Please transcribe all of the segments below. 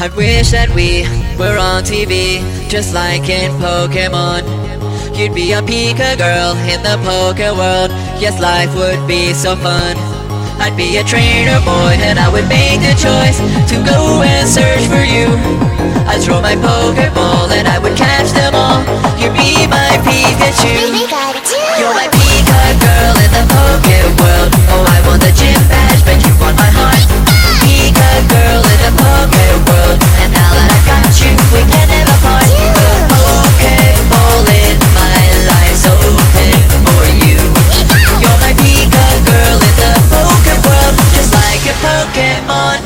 I wish that we were on TV, just like in Pokemon. You'd be a Pika girl in the Poke world. Yes, life would be so fun. I'd be a trainer boy and I would make the choice to go and search for you. I'd throw my Pokeball and I would catch them all. You'd be my Pikachu. You're my Pika girl in the Poke world. Oh, I want the gym badge, but you want my heart. Pika girl in the Poke world, and now that I got you, we can never part. The Pokeball in my life's open for you. You're my Pika girl in the Poke world, just like a Pokemon.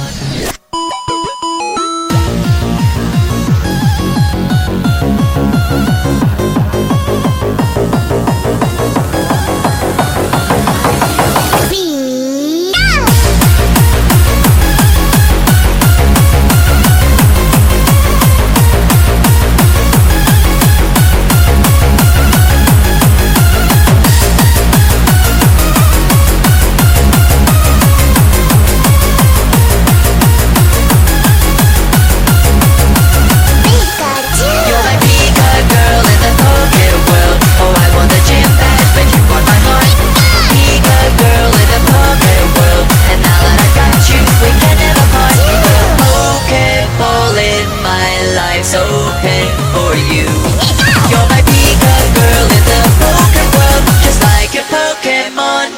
Life's open for you. You're my Pika girl in the Poke world, just like a Pokemon.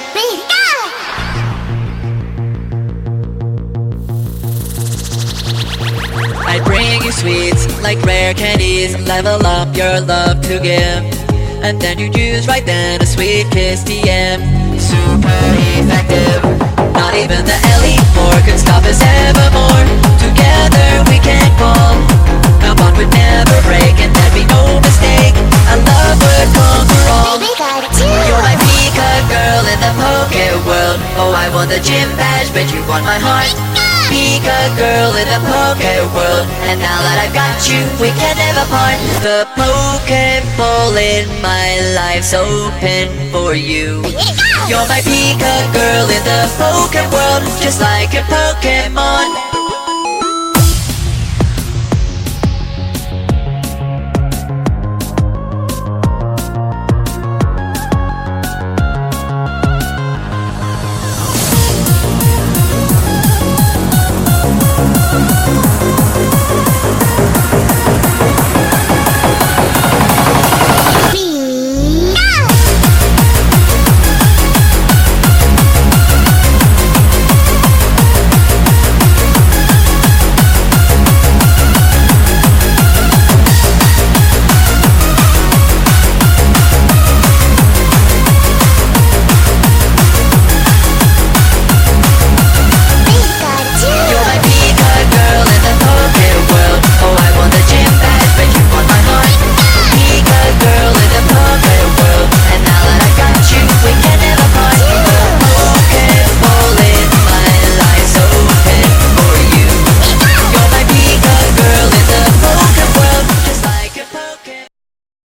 I bring you sweets like rare candies, level up your love to give, and then you choose right then a sweet kiss TM. Super effective. Not even the Elite Four could stop us evermore. Together we can fall. Our bond would never break, and there'd be no mistake. Our love would conquer all. You're my Pika girl in the Poke world. Oh, I want the gym badge, but you want my heart. Pika girl in the Poke world, and now that I've got you, we can never part. The Pokeball in my life's open for you. You're my Pika girl in the Poke world, just like a Pokemon.